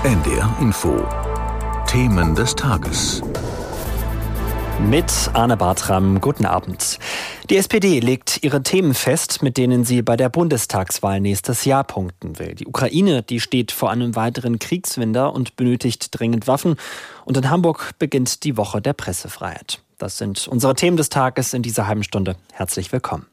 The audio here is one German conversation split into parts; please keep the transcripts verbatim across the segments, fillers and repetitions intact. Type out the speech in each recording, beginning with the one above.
N D R Info. Themen des Tages. Mit Arne Bartram, guten Abend. Die S P D legt ihre Themen fest, mit denen sie bei der Bundestagswahl nächstes Jahr punkten will. Die Ukraine, die steht vor einem weiteren Kriegswinter und benötigt dringend Waffen. Und in Hamburg beginnt die Woche der Pressefreiheit. Das sind unsere Themen des Tages in dieser halben Stunde. Herzlich willkommen.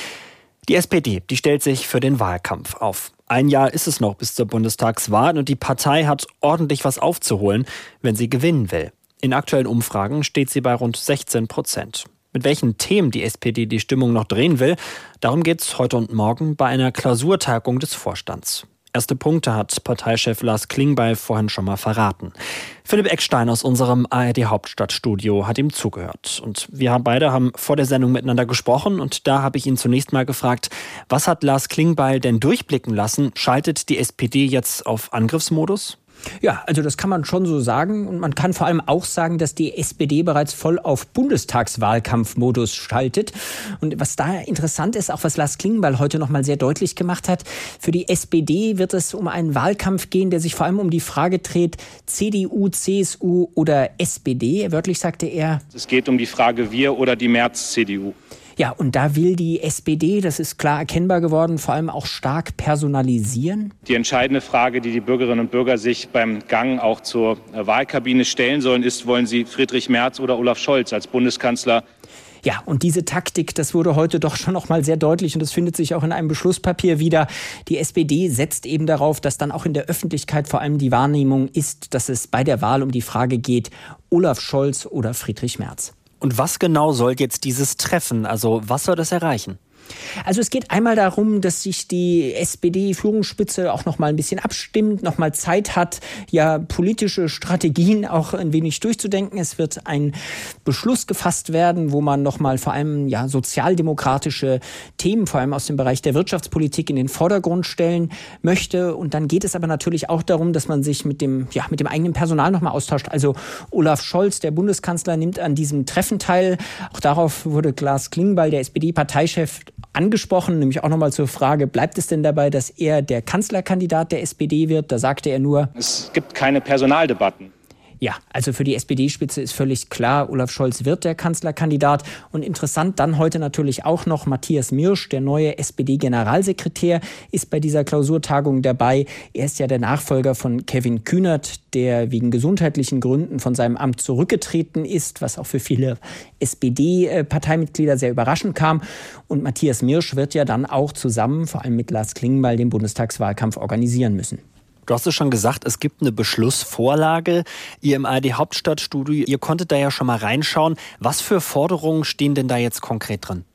Die S P D, die stellt sich für den Wahlkampf auf. Ein Jahr ist es noch bis zur Bundestagswahl und die Partei hat ordentlich was aufzuholen, wenn sie gewinnen will. In aktuellen Umfragen steht sie bei rund sechzehn Prozent. Mit welchen Themen die S P D die Stimmung noch drehen will, darum geht es heute und morgen bei einer Klausurtagung des Vorstands. Erste Punkte hat Parteichef Lars Klingbeil vorhin schon mal verraten. Philipp Eckstein aus unserem A R D-Hauptstadtstudio hat ihm zugehört. Und wir beide haben vor der Sendung miteinander gesprochen und da habe ich ihn zunächst mal gefragt, was hat Lars Klingbeil denn durchblicken lassen? Schaltet die S P D jetzt auf Angriffsmodus? Ja, also das kann man schon so sagen. Und man kann vor allem auch sagen, dass die S P D bereits voll auf Bundestagswahlkampfmodus schaltet. Und was da interessant ist, auch was Lars Klingbeil heute noch mal sehr deutlich gemacht hat, für die S P D wird es um einen Wahlkampf gehen, der sich vor allem um die Frage dreht, C D U, C S U oder S P D. Wörtlich sagte er, es geht um die Frage wir oder die Merz-C D U. Ja, und da will die S P D, das ist klar erkennbar geworden, vor allem auch stark personalisieren. Die entscheidende Frage, die die Bürgerinnen und Bürger sich beim Gang auch zur Wahlkabine stellen sollen, ist, wollen sie Friedrich Merz oder Olaf Scholz als Bundeskanzler? Ja, und diese Taktik, das wurde heute doch schon noch mal sehr deutlich und das findet sich auch in einem Beschlusspapier wieder. Die S P D setzt eben darauf, dass dann auch in der Öffentlichkeit vor allem die Wahrnehmung ist, dass es bei der Wahl um die Frage geht, Olaf Scholz oder Friedrich Merz. Und was genau soll jetzt dieses Treffen? Also was soll das erreichen? Also es geht einmal darum, dass sich die S P D-Führungsspitze auch noch mal ein bisschen abstimmt, noch mal Zeit hat, ja politische Strategien auch ein wenig durchzudenken. Es wird ein Beschluss gefasst werden, wo man noch mal vor allem ja sozialdemokratische Themen, vor allem aus dem Bereich der Wirtschaftspolitik, in den Vordergrund stellen möchte. Und dann geht es aber natürlich auch darum, dass man sich mit dem ja mit dem eigenen Personal noch mal austauscht. Also Olaf Scholz, der Bundeskanzler, nimmt an diesem Treffen teil. Auch darauf wurde Lars Klingbeil, der S P D-Parteichef, angesprochen, nämlich auch nochmal zur Frage, bleibt es denn dabei, dass er der Kanzlerkandidat der S P D wird? Da sagte er nur, es gibt keine Personaldebatten. Ja, also für die S P D-Spitze ist völlig klar, Olaf Scholz wird der Kanzlerkandidat. Und interessant dann heute natürlich auch noch Matthias Mirsch, der neue S P D-Generalsekretär, ist bei dieser Klausurtagung dabei. Er ist ja der Nachfolger von Kevin Kühnert, der wegen gesundheitlichen Gründen von seinem Amt zurückgetreten ist, was auch für viele S P D-Parteimitglieder sehr überraschend kam. Und Matthias Mirsch wird ja dann auch zusammen, vor allem mit Lars Klingbeil, den Bundestagswahlkampf organisieren müssen. Du hast es schon gesagt, es gibt eine Beschlussvorlage. Ihr im A R D-Hauptstadtstudio, ihr konntet da ja schon mal reinschauen. Was für Forderungen stehen denn da jetzt konkret drin?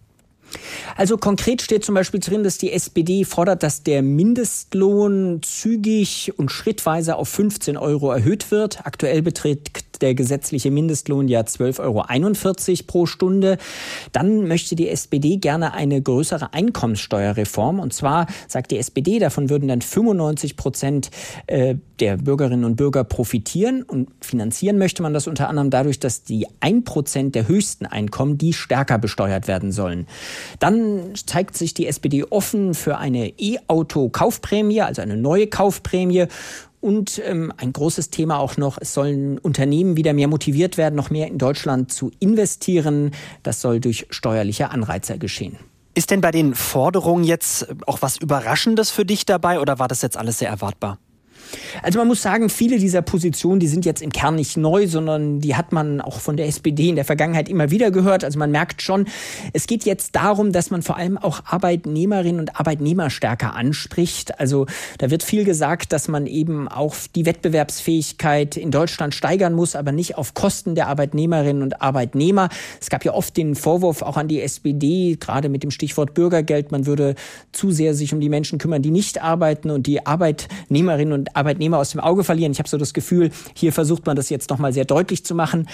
Also konkret steht zum Beispiel drin, dass die S P D fordert, dass der Mindestlohn zügig und schrittweise auf fünfzehn Euro erhöht wird. Aktuell beträgt der gesetzliche Mindestlohn ja zwölf Euro einundvierzig pro Stunde. Dann möchte die S P D gerne eine größere Einkommenssteuerreform. Und zwar sagt die S P D, davon würden dann fünfundneunzig Prozent der Bürgerinnen und Bürger profitieren. Und finanzieren möchte man das unter anderem dadurch, dass die ein Prozent der höchsten Einkommen, die stärker besteuert werden sollen. Dann zeigt sich die S P D offen für eine E-Auto-Kaufprämie, also eine neue Kaufprämie. Und ähm, ein großes Thema auch noch, es sollen Unternehmen wieder mehr motiviert werden, noch mehr in Deutschland zu investieren. Das soll durch steuerliche Anreize geschehen. Ist denn bei den Forderungen jetzt auch was Überraschendes für dich dabei oder war das jetzt alles sehr erwartbar? Also man muss sagen, viele dieser Positionen, die sind jetzt im Kern nicht neu, sondern die hat man auch von der S P D in der Vergangenheit immer wieder gehört. Also man merkt schon, es geht jetzt darum, dass man vor allem auch Arbeitnehmerinnen und Arbeitnehmer stärker anspricht. Also da wird viel gesagt, dass man eben auch die Wettbewerbsfähigkeit in Deutschland steigern muss, aber nicht auf Kosten der Arbeitnehmerinnen und Arbeitnehmer. Es gab ja oft den Vorwurf auch an die S P D, gerade mit dem Stichwort Bürgergeld, man würde zu sehr sich um die Menschen kümmern, die nicht arbeiten und die Arbeitnehmerinnen und Arbeitnehmer aus dem Auge verlieren. Ich habe so das Gefühl, hier versucht man das jetzt nochmal sehr deutlich zu machen.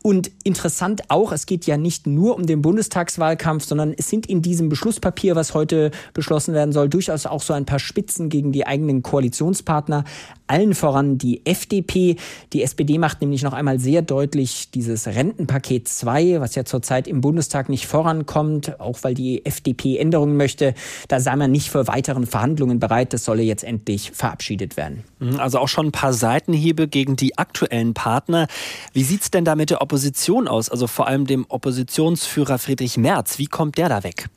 Und interessant auch, es geht ja nicht nur um den Bundestagswahlkampf, sondern es sind in diesem Beschlusspapier, was heute beschlossen werden soll, durchaus auch so ein paar Spitzen gegen die eigenen Koalitionspartner. Allen voran die F D P. Die S P D macht nämlich noch einmal sehr deutlich dieses Rentenpaket zwei, was ja zurzeit im Bundestag nicht vorankommt, auch weil die F D P Änderungen möchte. Da sei man nicht für weiteren Verhandlungen bereit. Das solle jetzt endlich verabschiedet werden. Also auch schon ein paar Seitenhiebe gegen die aktuellen Partner. Wie sieht's denn da mit der Opposition aus? Also vor allem dem Oppositionsführer Friedrich Merz. Wie kommt der da weg?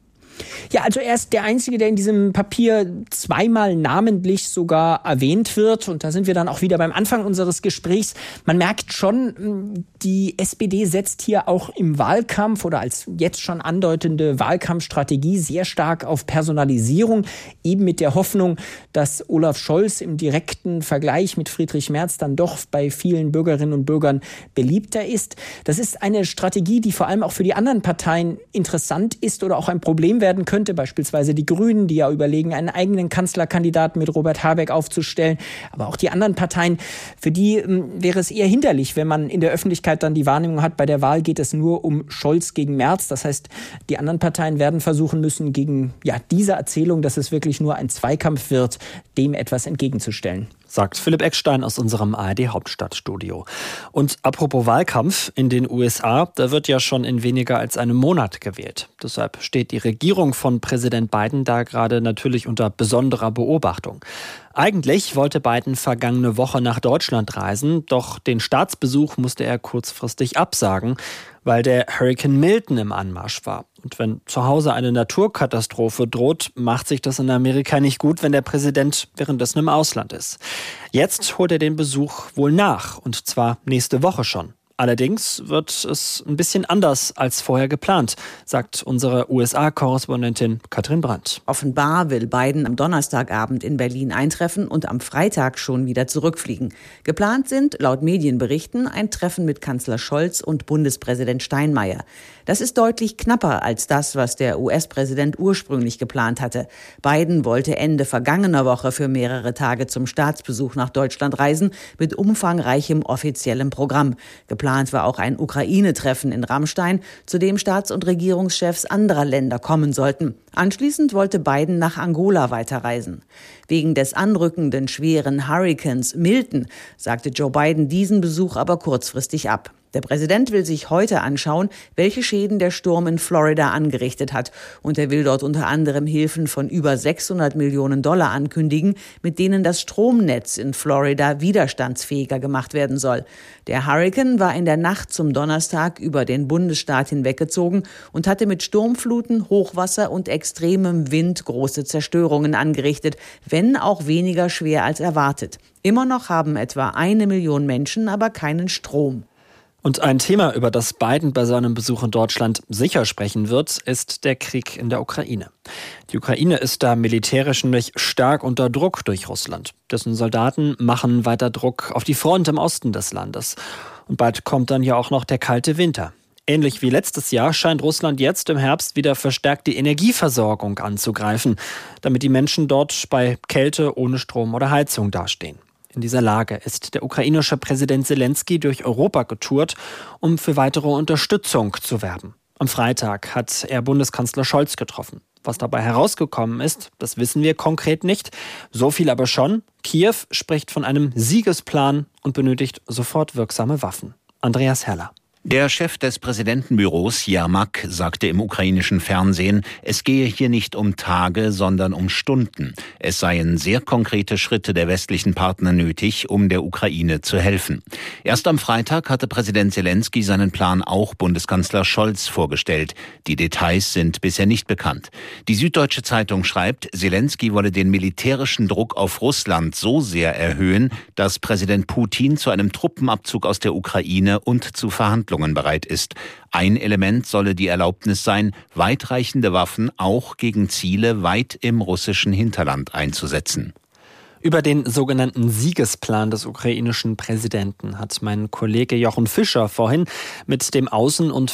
Ja, also er ist der Einzige, der in diesem Papier zweimal namentlich sogar erwähnt wird. Und da sind wir dann auch wieder beim Anfang unseres Gesprächs. Man merkt schon, die S P D setzt hier auch im Wahlkampf oder als jetzt schon andeutende Wahlkampfstrategie sehr stark auf Personalisierung. Eben mit der Hoffnung, dass Olaf Scholz im direkten Vergleich mit Friedrich Merz dann doch bei vielen Bürgerinnen und Bürgern beliebter ist. Das ist eine Strategie, die vor allem auch für die anderen Parteien interessant ist oder auch ein Problem werden könnte, beispielsweise die Grünen, die ja überlegen, einen eigenen Kanzlerkandidaten mit Robert Habeck aufzustellen, aber auch die anderen Parteien, für die ähm, wäre es eher hinderlich, wenn man in der Öffentlichkeit dann die Wahrnehmung hat, bei der Wahl geht es nur um Scholz gegen Merz. Das heißt, die anderen Parteien werden versuchen müssen, gegen ja, diese Erzählung, dass es wirklich nur ein Zweikampf wird, dem etwas entgegenzustellen. Sagt Philipp Eckstein aus unserem A R D-Hauptstadtstudio. Und apropos Wahlkampf in den U S A, da wird ja schon in weniger als einem Monat gewählt. Deshalb steht die Regierung von Präsident Biden da gerade natürlich unter besonderer Beobachtung. Eigentlich wollte Biden vergangene Woche nach Deutschland reisen, doch den Staatsbesuch musste er kurzfristig absagen, weil der Hurrikan Milton im Anmarsch war. Und wenn zu Hause eine Naturkatastrophe droht, macht sich das in Amerika nicht gut, wenn der Präsident währenddessen im Ausland ist. Jetzt holt er den Besuch wohl nach, und zwar nächste Woche schon. Allerdings wird es ein bisschen anders als vorher geplant, sagt unsere U S A-Korrespondentin Katrin Brandt. Offenbar will Biden am Donnerstagabend in Berlin eintreffen und am Freitag schon wieder zurückfliegen. Geplant sind, laut Medienberichten, ein Treffen mit Kanzler Scholz und Bundespräsident Steinmeier. Das ist deutlich knapper als das, was der U S-Präsident ursprünglich geplant hatte. Biden wollte Ende vergangener Woche für mehrere Tage zum Staatsbesuch nach Deutschland reisen, mit umfangreichem offiziellem Programm. Geplant war auch ein Ukraine-Treffen in Ramstein, zu dem Staats- und Regierungschefs anderer Länder kommen sollten. Anschließend wollte Biden nach Angola weiterreisen. Wegen des anrückenden schweren Hurrikans Milton sagte Joe Biden diesen Besuch aber kurzfristig ab. Der Präsident will sich heute anschauen, welche Schäden der Sturm in Florida angerichtet hat. Und er will dort unter anderem Hilfen von über sechshundert Millionen Dollar ankündigen, mit denen das Stromnetz in Florida widerstandsfähiger gemacht werden soll. Der Hurrikan war in der Nacht zum Donnerstag über den Bundesstaat hinweggezogen und hatte mit Sturmfluten, Hochwasser und extremem Wind große Zerstörungen angerichtet, wenn auch weniger schwer als erwartet. Immer noch haben etwa eine Million Menschen aber keinen Strom. Und ein Thema, über das Biden bei seinem Besuch in Deutschland sicher sprechen wird, ist der Krieg in der Ukraine. Die Ukraine ist da militärisch nämlich stark unter Druck durch Russland. Dessen Soldaten machen weiter Druck auf die Front im Osten des Landes. Und bald kommt dann ja auch noch der kalte Winter. Ähnlich wie letztes Jahr scheint Russland jetzt im Herbst wieder verstärkt die Energieversorgung anzugreifen, damit die Menschen dort bei Kälte ohne Strom oder Heizung dastehen. In dieser Lage ist der ukrainische Präsident Selenskyj durch Europa getourt, um für weitere Unterstützung zu werben. Am Freitag hat er Bundeskanzler Scholz getroffen. Was dabei herausgekommen ist, das wissen wir konkret nicht. So viel aber schon: Kiew spricht von einem Siegesplan und benötigt sofort wirksame Waffen. Andreas Herrler. Der Chef des Präsidentenbüros, Jermak, sagte im ukrainischen Fernsehen, es gehe hier nicht um Tage, sondern um Stunden. Es seien sehr konkrete Schritte der westlichen Partner nötig, um der Ukraine zu helfen. Erst am Freitag hatte Präsident Selenskyj seinen Plan auch Bundeskanzler Scholz vorgestellt. Die Details sind bisher nicht bekannt. Die Süddeutsche Zeitung schreibt, Selenskyj wolle den militärischen Druck auf Russland so sehr erhöhen, dass Präsident Putin zu einem Truppenabzug aus der Ukraine und zu Verhandlungen bereit ist. Ein Element solle die Erlaubnis sein, weitreichende Waffen auch gegen Ziele weit im russischen Hinterland einzusetzen. Über den sogenannten Siegesplan des ukrainischen Präsidenten hat mein Kollege Jochen Fischer vorhin mit dem Außen- und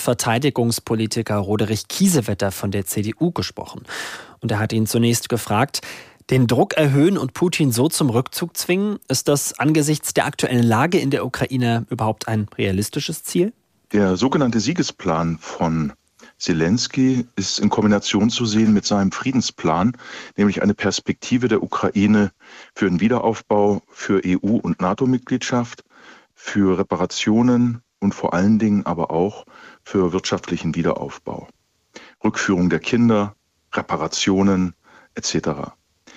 Verteidigungspolitiker Roderich Kiesewetter von der C D U gesprochen. Und er hat ihn zunächst gefragt: Den Druck erhöhen und Putin so zum Rückzug zwingen, ist das angesichts der aktuellen Lage in der Ukraine überhaupt ein realistisches Ziel? Der sogenannte Siegesplan von Selenskyj ist in Kombination zu sehen mit seinem Friedensplan, nämlich eine Perspektive der Ukraine für den Wiederaufbau, für E U- und NATO-Mitgliedschaft, für Reparationen und vor allen Dingen aber auch für wirtschaftlichen Wiederaufbau. Rückführung der Kinder, Reparationen et cetera.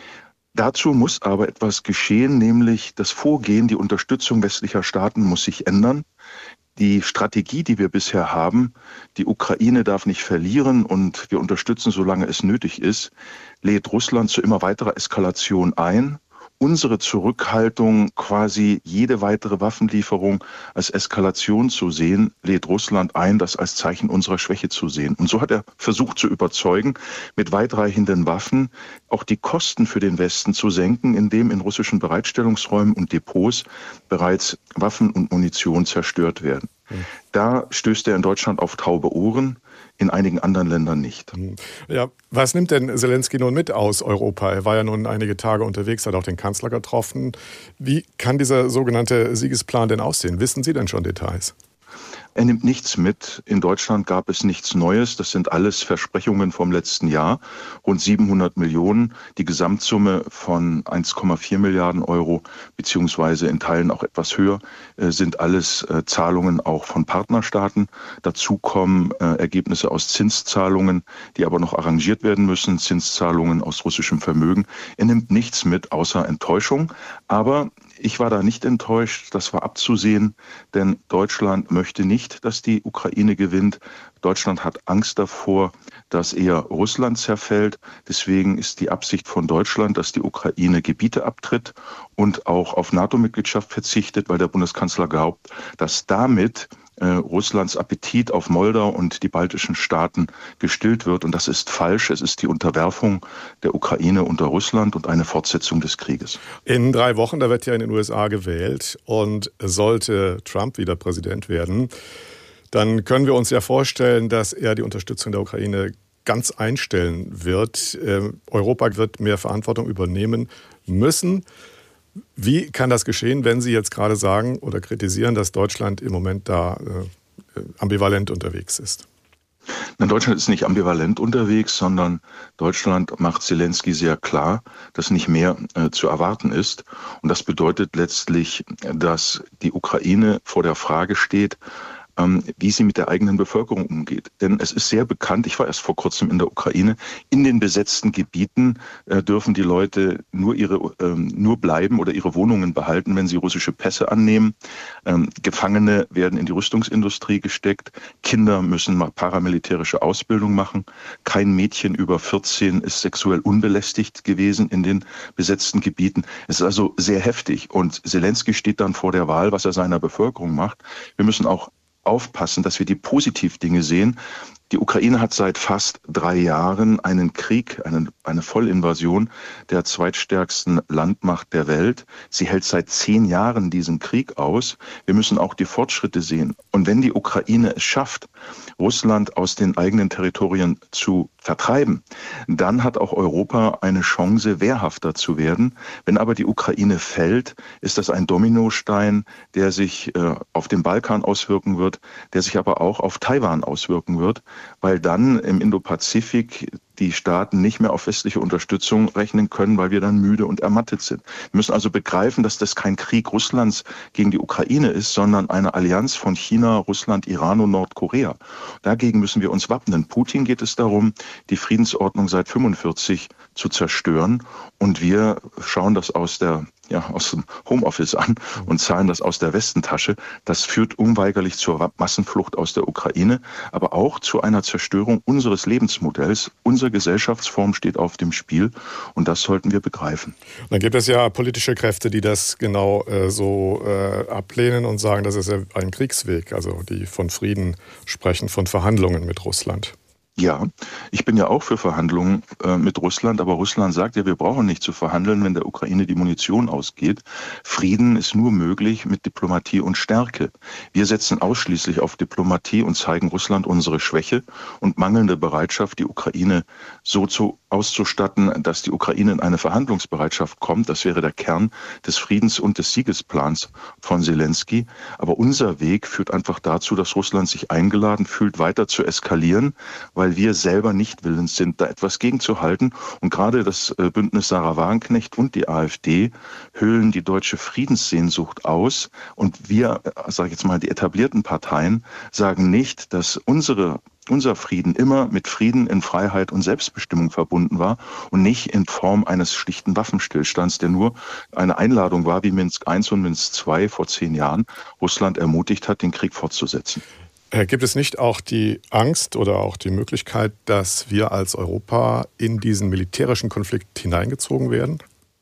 Dazu muss aber etwas geschehen, nämlich das Vorgehen, die Unterstützung westlicher Staaten muss sich ändern. Die Strategie, die wir bisher haben, die Ukraine darf nicht verlieren und wir unterstützen, solange es nötig ist, lädt Russland zu immer weiterer Eskalation ein. Unsere Zurückhaltung, quasi jede weitere Waffenlieferung als Eskalation zu sehen, lädt Russland ein, das als Zeichen unserer Schwäche zu sehen. Und so hat er versucht zu überzeugen, mit weitreichenden Waffen auch die Kosten für den Westen zu senken, indem in russischen Bereitstellungsräumen und Depots bereits Waffen und Munition zerstört werden. Mhm. Da stößt er in Deutschland auf taube Ohren, in einigen anderen Ländern nicht. Ja, was nimmt denn Selenskyj nun mit aus Europa? Er war ja nun einige Tage unterwegs, hat auch den Kanzler getroffen. Wie kann dieser sogenannte Siegesplan denn aussehen? Wissen Sie denn schon Details? Er nimmt nichts mit. In Deutschland gab es nichts Neues. Das sind alles Versprechungen vom letzten Jahr. Rund siebenhundert Millionen. Die Gesamtsumme von eins Komma vier Milliarden Euro, beziehungsweise in Teilen auch etwas höher, sind alles Zahlungen auch von Partnerstaaten. Dazu kommen Ergebnisse aus Zinszahlungen, die aber noch arrangiert werden müssen. Zinszahlungen aus russischem Vermögen. Er nimmt nichts mit, außer Enttäuschung. Aber ich war da nicht enttäuscht, das war abzusehen, denn Deutschland möchte nicht, dass die Ukraine gewinnt. Deutschland hat Angst davor, dass eher Russland zerfällt. Deswegen ist die Absicht von Deutschland, dass die Ukraine Gebiete abtritt und auch auf NATO-Mitgliedschaft verzichtet, weil der Bundeskanzler glaubt, dass damit äh, Russlands Appetit auf Moldau und die baltischen Staaten gestillt wird. Und das ist falsch. Es ist die Unterwerfung der Ukraine unter Russland und eine Fortsetzung des Krieges. In drei Wochen, da wird ja in den U S A gewählt, und sollte Trump wieder Präsident werden, dann können wir uns ja vorstellen, dass er die Unterstützung der Ukraine ganz einstellen wird. Europa wird mehr Verantwortung übernehmen müssen. Wie kann das geschehen, wenn Sie jetzt gerade sagen oder kritisieren, dass Deutschland im Moment da äh, ambivalent unterwegs ist? Na, Deutschland ist nicht ambivalent unterwegs, sondern Deutschland macht Selenskyj sehr klar, dass nicht mehr äh, zu erwarten ist. Und das bedeutet letztlich, dass die Ukraine vor der Frage steht, wie sie mit der eigenen Bevölkerung umgeht. Denn es ist sehr bekannt, ich war erst vor kurzem in der Ukraine, in den besetzten Gebieten äh, dürfen die Leute nur ihre ähm, nur bleiben oder ihre Wohnungen behalten, wenn sie russische Pässe annehmen. Ähm, Gefangene werden in die Rüstungsindustrie gesteckt. Kinder müssen mal paramilitärische Ausbildung machen. Kein Mädchen über vierzehn ist sexuell unbelästigt gewesen in den besetzten Gebieten. Es ist also sehr heftig. Und Selenskyj steht dann vor der Wahl, was er seiner Bevölkerung macht. Wir müssen auch aufpassen, dass wir die Positivdinge sehen. Die Ukraine hat seit fast drei Jahren einen Krieg, eine, eine Vollinvasion der zweitstärksten Landmacht der Welt. Sie hält seit zehn Jahren diesen Krieg aus. Wir müssen auch die Fortschritte sehen. Und wenn die Ukraine es schafft, Russland aus den eigenen Territorien zu vertreiben, dann hat auch Europa eine Chance, wehrhafter zu werden. Wenn aber die Ukraine fällt, ist das ein Dominostein, der sich äh, auf den Balkan auswirken wird, der sich aber auch auf Taiwan auswirken wird, weil dann im Indopazifik die Staaten nicht mehr auf westliche Unterstützung rechnen können, weil wir dann müde und ermattet sind. Wir müssen also begreifen, dass das kein Krieg Russlands gegen die Ukraine ist, sondern eine Allianz von China, Russland, Iran und Nordkorea. Dagegen müssen wir uns wappnen. Putin geht es darum, die Friedensordnung seit fünfundvierzig zu zerstören. Und wir schauen das aus der ja, aus dem Homeoffice an und zahlen das aus der Westentasche. Das führt unweigerlich zur Massenflucht aus der Ukraine, aber auch zu einer Zerstörung unseres Lebensmodells. Unsere Gesellschaftsform steht auf dem Spiel und das sollten wir begreifen. Dann gibt es ja politische Kräfte, die das genau äh, so äh, ablehnen und sagen, das ist ja ein Kriegsweg, also die von Frieden sprechen, von Verhandlungen mit Russland. Ja, ich bin ja auch für Verhandlungen äh, mit Russland, aber Russland sagt ja, wir brauchen nicht zu verhandeln, wenn der Ukraine die Munition ausgeht. Frieden ist nur möglich mit Diplomatie und Stärke. Wir setzen ausschließlich auf Diplomatie und zeigen Russland unsere Schwäche und mangelnde Bereitschaft, die Ukraine so zu auszustatten, dass die Ukraine in eine Verhandlungsbereitschaft kommt. Das wäre der Kern des Friedens- und des Siegesplans von Zelensky. Aber unser Weg führt einfach dazu, dass Russland sich eingeladen fühlt, weiter zu eskalieren, weil wir selber nicht willens sind, da etwas gegenzuhalten. Und gerade das Bündnis Sarah Wagenknecht und die AfD höhlen die deutsche Friedenssehnsucht aus. Und wir, sage ich jetzt mal, die etablierten Parteien sagen nicht, dass unsere unser Frieden immer mit Frieden in Freiheit und Selbstbestimmung verbunden war und nicht in Form eines schlichten Waffenstillstands, der nur eine Einladung war, wie Minsk eins und Minsk zwei vor zehn Jahren Russland ermutigt hat, den Krieg fortzusetzen. Gibt es nicht auch die Angst oder auch die Möglichkeit, dass wir als Europa in diesen militärischen Konflikt hineingezogen werden?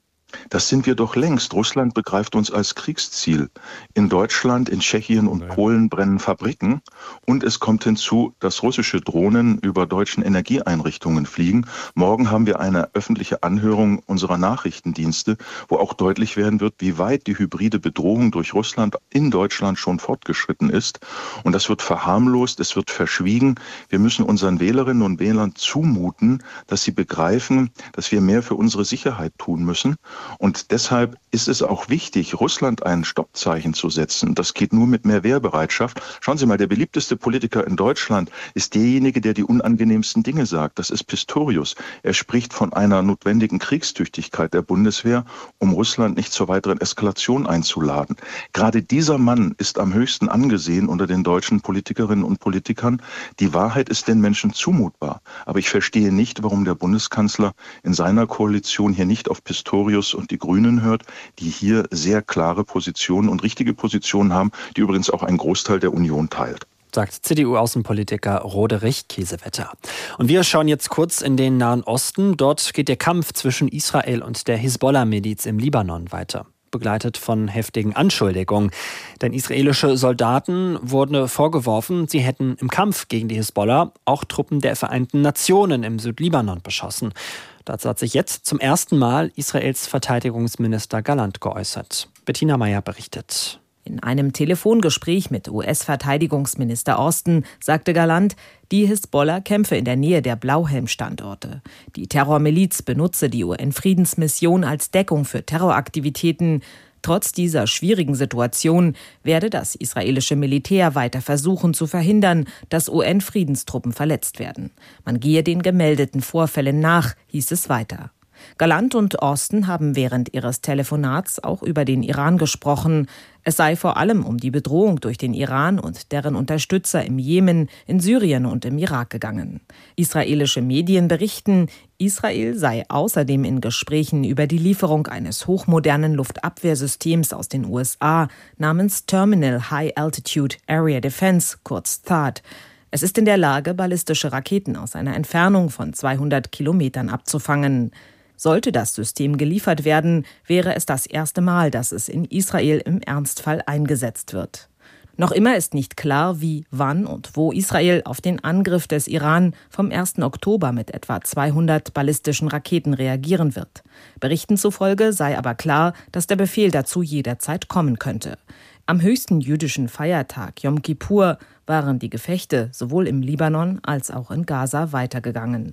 Das sind wir doch längst. Russland begreift uns als Kriegsziel. In Deutschland, in Tschechien und naja. Polen brennen Fabriken. Und es kommt hinzu, dass russische Drohnen über deutschen Energieeinrichtungen fliegen. Morgen haben wir eine öffentliche Anhörung unserer Nachrichtendienste, wo auch deutlich werden wird, wie weit die hybride Bedrohung durch Russland in Deutschland schon fortgeschritten ist. Und das wird verharmlost, es wird verschwiegen. Wir müssen unseren Wählerinnen und Wählern zumuten, dass sie begreifen, dass wir mehr für unsere Sicherheit tun müssen. Und deshalb ist es auch wichtig, Russland ein Stoppzeichen zu setzen. Das geht nur mit mehr Wehrbereitschaft. Schauen Sie mal, der beliebteste Politiker in Deutschland ist derjenige, der die unangenehmsten Dinge sagt. Das ist Pistorius. Er spricht von einer notwendigen Kriegstüchtigkeit der Bundeswehr, um Russland nicht zur weiteren Eskalation einzuladen. Gerade dieser Mann ist am höchsten angesehen unter den deutschen Politikerinnen und Politikern. Die Wahrheit ist den Menschen zumutbar. Aber ich verstehe nicht, warum der Bundeskanzler in seiner Koalition hier nicht auf Pistorius und die Grünen hört, die hier sehr klare Positionen und richtige Positionen haben, die übrigens auch ein Großteil der Union teilt. Sagt C D U-Außenpolitiker Roderich Kiesewetter. Und wir schauen jetzt kurz in den Nahen Osten. Dort geht der Kampf zwischen Israel und der Hisbollah-Miliz im Libanon weiter, begleitet von heftigen Anschuldigungen. Denn israelische Soldaten wurden vorgeworfen, sie hätten im Kampf gegen die Hisbollah auch Truppen der Vereinten Nationen im Südlibanon beschossen. Dazu hat sich jetzt zum ersten Mal Israels Verteidigungsminister Gallant geäußert. Bettina Meyer berichtet. In einem Telefongespräch mit U S-Verteidigungsminister Austin sagte Gallant, die Hisbollah kämpfe in der Nähe der Blauhelm-Standorte. Die Terrormiliz benutze die U N-Friedensmission als Deckung für Terroraktivitäten. Trotz dieser schwierigen Situation werde das israelische Militär weiter versuchen zu verhindern, dass U N-Friedenstruppen verletzt werden. Man gehe den gemeldeten Vorfällen nach, hieß es weiter. Gallant und Austin haben während ihres Telefonats auch über den Iran gesprochen. Es sei vor allem um die Bedrohung durch den Iran und deren Unterstützer im Jemen, in Syrien und im Irak gegangen. Israelische Medien berichten, Israel sei außerdem in Gesprächen über die Lieferung eines hochmodernen Luftabwehrsystems aus den U S A namens Terminal High Altitude Area Defense, kurz THAAD. Es ist in der Lage, ballistische Raketen aus einer Entfernung von zweihundert Kilometern abzufangen. Sollte das System geliefert werden, wäre es das erste Mal, dass es in Israel im Ernstfall eingesetzt wird. Noch immer ist nicht klar, wie, wann und wo Israel auf den Angriff des Iran vom ersten Oktober mit etwa zweihundert ballistischen Raketen reagieren wird. Berichten zufolge sei aber klar, dass der Befehl dazu jederzeit kommen könnte. Am höchsten jüdischen Feiertag Yom Kippur waren die Gefechte sowohl im Libanon als auch in Gaza weitergegangen.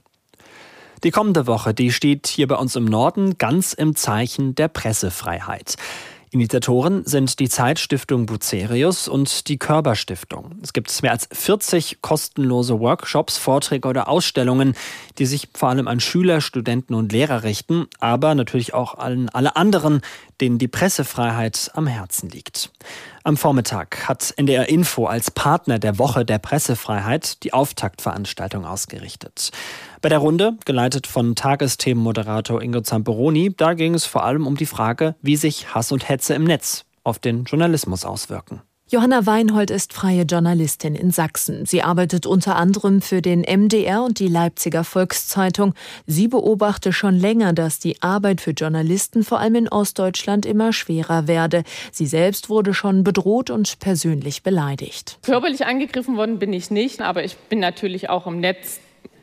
Die kommende Woche, die steht hier bei uns im Norden ganz im Zeichen der Pressefreiheit. Initiatoren sind die Zeitstiftung Bucerius und die Körber-Stiftung. Es gibt mehr als vierzig kostenlose Workshops, Vorträge oder Ausstellungen, die sich vor allem an Schüler, Studenten und Lehrer richten, aber natürlich auch an alle anderen, denen die Pressefreiheit am Herzen liegt. Am Vormittag hat N D R Info als Partner der Woche der Pressefreiheit die Auftaktveranstaltung ausgerichtet. Bei der Runde, geleitet von Tagesthemenmoderator Ingo Zamperoni, da ging es vor allem um die Frage, wie sich Hass und Hetze im Netz auf den Journalismus auswirken. Johanna Weinhold ist freie Journalistin in Sachsen. Sie arbeitet unter anderem für den M D R und die Leipziger Volkszeitung. Sie beobachte schon länger, dass die Arbeit für Journalisten vor allem in Ostdeutschland immer schwerer werde. Sie selbst wurde schon bedroht und persönlich beleidigt. Körperlich angegriffen worden bin ich nicht, aber ich bin natürlich auch im Netz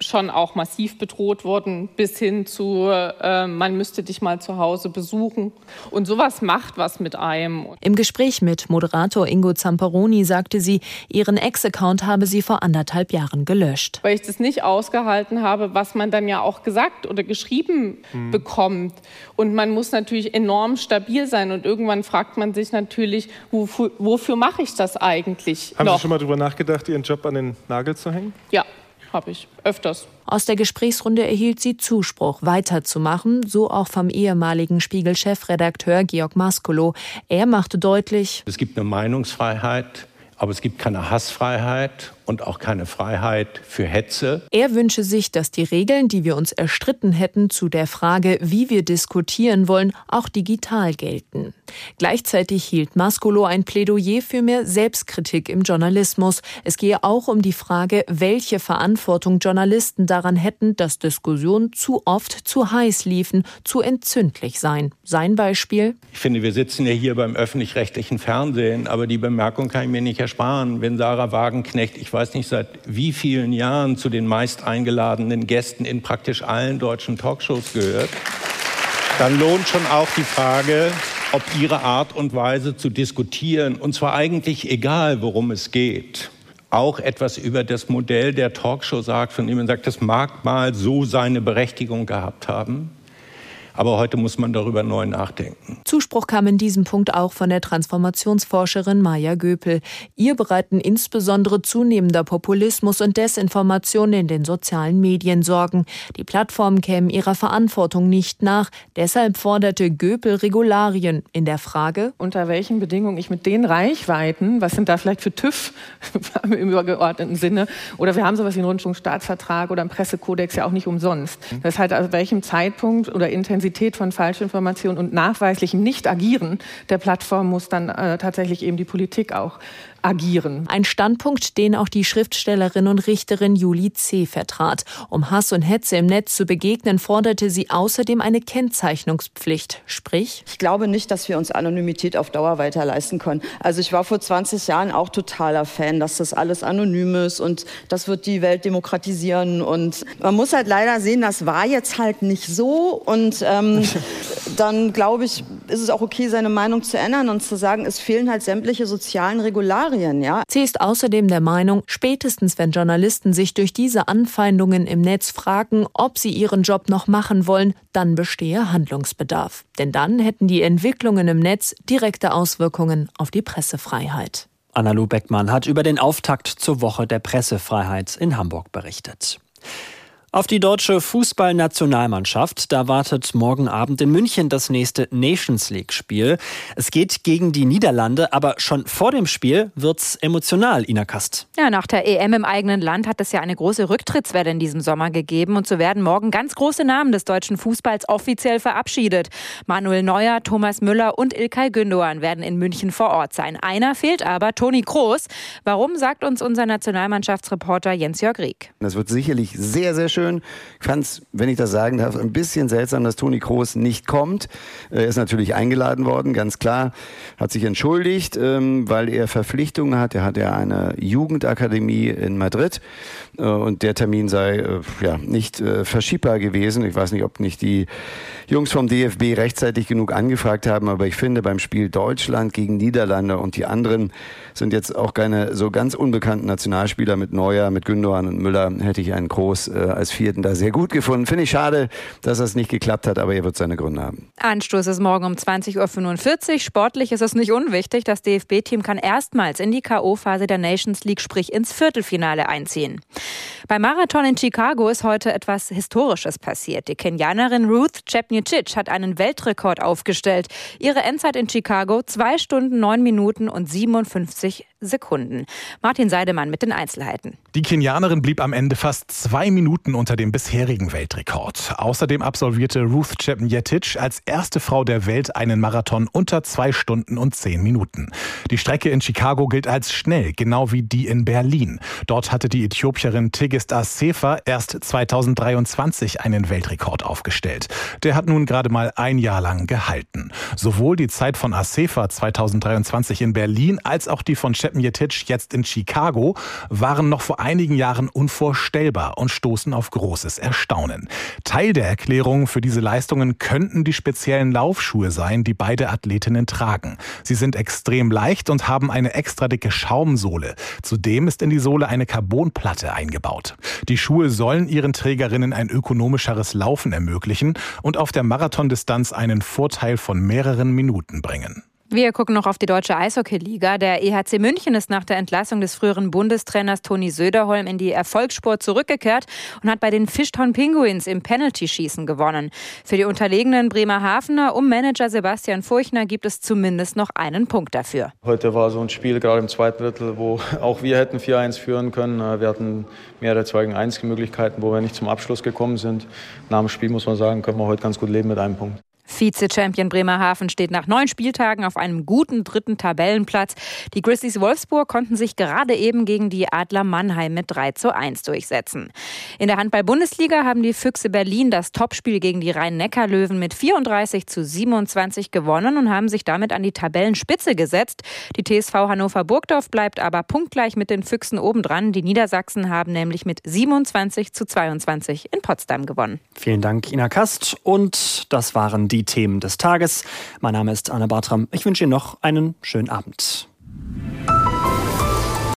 schon auch massiv bedroht worden, bis hin zu, äh, man müsste dich mal zu Hause besuchen. Und sowas macht was mit einem. Im Gespräch mit Moderator Ingo Zamperoni sagte sie, ihren Ex-Account habe sie vor anderthalb Jahren gelöscht. Weil ich das nicht ausgehalten habe, was man dann ja auch gesagt oder geschrieben hm. bekommt. Und man muss natürlich enorm stabil sein. Und irgendwann fragt man sich natürlich, wofür, wofür mache ich das eigentlich Haben noch? Sie schon mal darüber nachgedacht, Ihren Job an den Nagel zu hängen? Ja. Habe ich öfters. Aus der Gesprächsrunde erhielt sie Zuspruch, weiterzumachen, so auch vom ehemaligen Spiegel-Chefredakteur Georg Maskolo. Er machte deutlich: Es gibt eine Meinungsfreiheit, aber es gibt keine Hassfreiheit und auch keine Freiheit für Hetze. Er wünsche sich, dass die Regeln, die wir uns erstritten hätten zu der Frage, wie wir diskutieren wollen, auch digital gelten. Gleichzeitig hielt Maskolo ein Plädoyer für mehr Selbstkritik im Journalismus. Es gehe auch um die Frage, welche Verantwortung Journalisten daran hätten, dass Diskussionen zu oft zu heiß liefen, zu entzündlich seien. Sein Beispiel: Ich finde, wir sitzen ja hier beim öffentlich-rechtlichen Fernsehen, aber die Bemerkung kann ich mir nicht ersparen, wenn Sarah Wagenknecht, ich weiß nicht seit wie vielen Jahren, zu den meist eingeladenen Gästen in praktisch allen deutschen Talkshows gehört, dann lohnt schon auch die Frage, ob ihre Art und Weise zu diskutieren, und zwar eigentlich egal, worum es geht, auch etwas über das Modell der Talkshow sagt, von dem man sagt, das mag mal so seine Berechtigung gehabt haben. Aber heute muss man darüber neu nachdenken. Zuspruch kam in diesem Punkt auch von der Transformationsforscherin Maja Göpel. Ihr bereiten insbesondere zunehmender Populismus und Desinformation in den sozialen Medien Sorgen. Die Plattformen kämen ihrer Verantwortung nicht nach. Deshalb forderte Göpel Regularien in der Frage, unter welchen Bedingungen ich mit den Reichweiten, was sind da vielleicht für TÜV im übergeordneten Sinne, oder wir haben sowas wie einen Rundfunkstaatsvertrag oder einen Pressekodex ja auch nicht umsonst. Das heißt, auf welchem Zeitpunkt oder Intensität von Falschinformationen und nachweislichem Nicht-Agieren der Plattform muss dann äh, tatsächlich eben die Politik auch agieren. Ein Standpunkt, den auch die Schriftstellerin und Richterin Julie C. vertrat. Um Hass und Hetze im Netz zu begegnen, forderte sie außerdem eine Kennzeichnungspflicht. Sprich: Ich glaube nicht, dass wir uns Anonymität auf Dauer weiter leisten können. Also ich war vor zwanzig Jahren auch totaler Fan, dass das alles anonym ist und das wird die Welt demokratisieren. Und man muss halt leider sehen, das war jetzt halt nicht so. Und ähm, dann, glaube ich, ist es auch okay, seine Meinung zu ändern und zu sagen, es fehlen halt sämtliche sozialen Regularien. Ja. Sie ist außerdem der Meinung, spätestens wenn Journalisten sich durch diese Anfeindungen im Netz fragen, ob sie ihren Job noch machen wollen, dann bestehe Handlungsbedarf. Denn dann hätten die Entwicklungen im Netz direkte Auswirkungen auf die Pressefreiheit. Anna-Lu Beckmann hat über den Auftakt zur Woche der Pressefreiheit in Hamburg berichtet. Auf die deutsche Fußballnationalmannschaft, da wartet morgen Abend in München das nächste Nations League-Spiel. Es geht gegen die Niederlande, aber schon vor dem Spiel wird's emotional, Ina Kast. Ja, nach der E M im eigenen Land hat es ja eine große Rücktrittswelle in diesem Sommer gegeben und so werden morgen ganz große Namen des deutschen Fußballs offiziell verabschiedet. Manuel Neuer, Thomas Müller und İlkay Gündoğan werden in München vor Ort sein. Einer fehlt aber, Toni Kroos. Warum, sagt uns unser Nationalmannschaftsreporter Jens-Jörg Rieck. Das wird sicherlich sehr, sehr schön. Ich fand es, wenn ich das sagen darf, ein bisschen seltsam, dass Toni Kroos nicht kommt. Er ist natürlich eingeladen worden, ganz klar, hat sich entschuldigt, weil er Verpflichtungen hat. Er hat ja eine Jugendakademie in Madrid und der Termin sei ja nicht verschiebbar gewesen. Ich weiß nicht, ob nicht die Jungs vom D F B rechtzeitig genug angefragt haben, aber ich finde, beim Spiel Deutschland gegen Niederlande und die anderen sind jetzt auch keine so ganz unbekannten Nationalspieler mit Neuer, mit Gündoğan und Müller, hätte ich einen Kroos äh, als Vierten da sehr gut gefunden. Finde ich schade, dass das nicht geklappt hat, aber er wird seine Gründe haben. Anstoß ist morgen um zwanzig Uhr fünfundvierzig. Sportlich ist es nicht unwichtig. Das D F B-Team kann erstmals in die K O-Phase der Nations League, sprich ins Viertelfinale einziehen. Beim Marathon in Chicago ist heute etwas Historisches passiert. Die Kenianerin Ruth Chepngetich hat einen Weltrekord aufgestellt. Ihre Endzeit in Chicago zwei Stunden, neun Minuten und siebenundfünfzig Sekunden. Martin Seidemann mit den Einzelheiten. Die Kenianerin blieb am Ende fast zwei Minuten unter dem bisherigen Weltrekord. Außerdem absolvierte Ruth Chepngetich als erste Frau der Welt einen Marathon unter zwei Stunden und zehn Minuten. Die Strecke in Chicago gilt als schnell, genau wie die in Berlin. Dort hatte die Äthiopierin Tigist Assefa erst zweitausenddreiundzwanzig einen Weltrekord aufgestellt. Der hat nun gerade mal ein Jahr lang gehalten. Sowohl die Zeit von Assefa zweitausenddreiundzwanzig in Berlin als auch die von Chepngetich Czepiec jetzt in Chicago, waren noch vor einigen Jahren unvorstellbar und stoßen auf großes Erstaunen. Teil der Erklärung für diese Leistungen könnten die speziellen Laufschuhe sein, die beide Athletinnen tragen. Sie sind extrem leicht und haben eine extra dicke Schaumsohle. Zudem ist in die Sohle eine Carbonplatte eingebaut. Die Schuhe sollen ihren Trägerinnen ein ökonomischeres Laufen ermöglichen und auf der Marathondistanz einen Vorteil von mehreren Minuten bringen. Wir gucken noch auf die deutsche Eishockey-Liga. Der E H C München ist nach der Entlassung des früheren Bundestrainers Toni Söderholm in die Erfolgsspur zurückgekehrt und hat bei den Fischtown Penguins im Penalty-Schießen gewonnen. Für die unterlegenen Bremerhavener um Manager Sebastian Furchner gibt es zumindest noch einen Punkt dafür. Heute war so ein Spiel, gerade im zweiten Drittel, wo auch wir hätten vier eins führen können. Wir hatten mehrere zwei gegen eins Möglichkeiten, wo wir nicht zum Abschluss gekommen sind. Nach dem Spiel muss man sagen, können wir heute ganz gut leben mit einem Punkt. Vize-Champion Bremerhaven steht nach neun Spieltagen auf einem guten dritten Tabellenplatz. Die Grizzlies Wolfsburg konnten sich gerade eben gegen die Adler Mannheim mit drei zu eins durchsetzen. In der Handball-Bundesliga haben die Füchse Berlin das Topspiel gegen die Rhein-Neckar-Löwen mit vierunddreißig zu siebenundzwanzig gewonnen und haben sich damit an die Tabellenspitze gesetzt. Die T S V Hannover-Burgdorf bleibt aber punktgleich mit den Füchsen obendran. Die Niedersachsen haben nämlich mit siebenundzwanzig zu zweiundzwanzig in Potsdam gewonnen. Vielen Dank, Ina Kast. Und das waren die Themen des Tages. Mein Name ist Anne Bartram. Ich wünsche Ihnen noch einen schönen Abend.